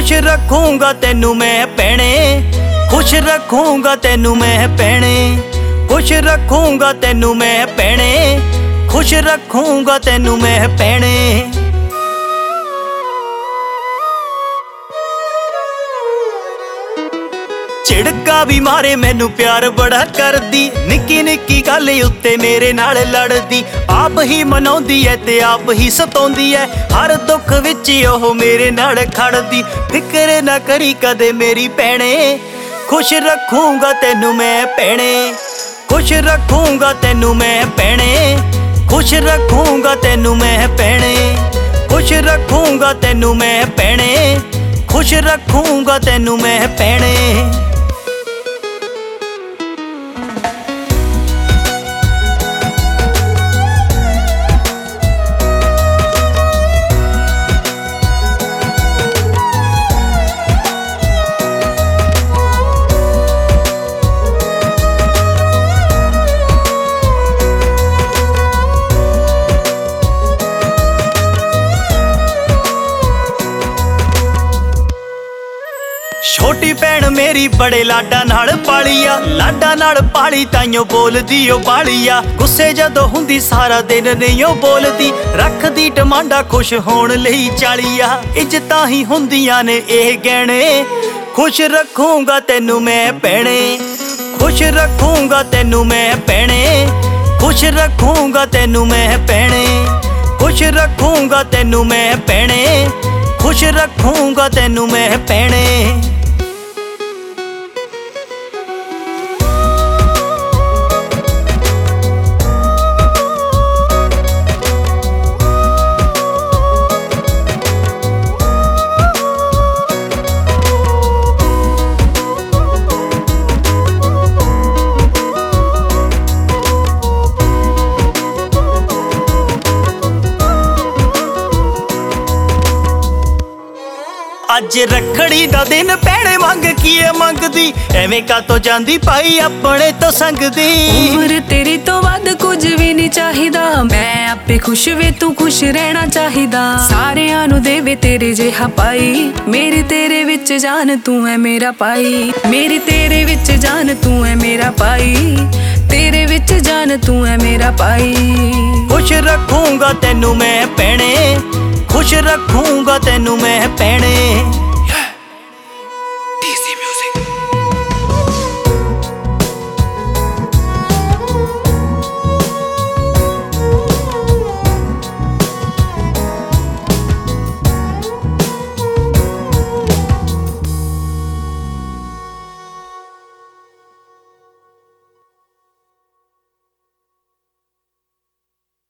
खुश रखूंगा तेनू मैं भैणे, खुश रखूंगा तेनू मैं भैणे, खुश रखूंगा तेनू मैं भैणे, खुश रखूंगा तेनू मैं भैणे। झिड़का भी मारे मैनू प्यार बड़ा करदी, निक्की निक्की गल उत्ते मेरे नाल लड़दी, आप ही मनाउंदी है ते आप ही सताउंदी है, हर दुख विच ओह मेरे नाल खड़दी। फिक्र ना करी कदे मेरी भैणे, खुश रखूंगा तेनू मैं भैणे, खुश रखूंगा तेनू मैं भैणे, खुश रखूंगा तेनू मैं भैणे, खुश रखूंगा तेनू मैं भैणे, खुश रखूंगा तेनू मैं भैणे। छोटी भैन मेरी बड़े लाडा नाल पाली आ, लाडा नाल पाली ताइयों बोलदी ओ बालिया, गुस्से जदों हुंदी सारा दिन नहीं ओ बोलदी, रखदी डिमांडा खुश होण लई चालिया, इज्जतां ही हुंदियां ने इह गहणे, खुश रखूंगा तेनू मैं भैणे, खुश रखूंगा तेनू मैं भैणे, खुश रखूंगा तेनू मैं भैणे, खुश रखूंगा तेनू मैं भैणे, खुश रखूंगा तेनू मैं भैणे। अज रखड़ी दा दिन भैणे मंग की मंगदी, एवें कातों जांदी पाई अपने तो संगदी। उम्र तेरी तो वध कुछ भी नहीं चाहिदा, मैं आपे खुश वे तू खुश रहना चाहिदा, सारियां नू देवे तेरे जिहा पाई, मेरी तेरे विच जान तू है मेरा पाई, मेरी तेरे विच जान तू है मेरा पाई, तेरे विच जान तू है मेरा पाई। खुश रखूंगा तेनू मैं भैणे, खुश रखूंगा तेनू मैं भैणे।